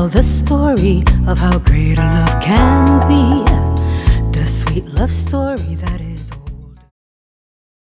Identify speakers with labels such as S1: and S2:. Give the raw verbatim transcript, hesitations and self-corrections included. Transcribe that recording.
S1: tell the story of how great a love can be. The sweet love story that is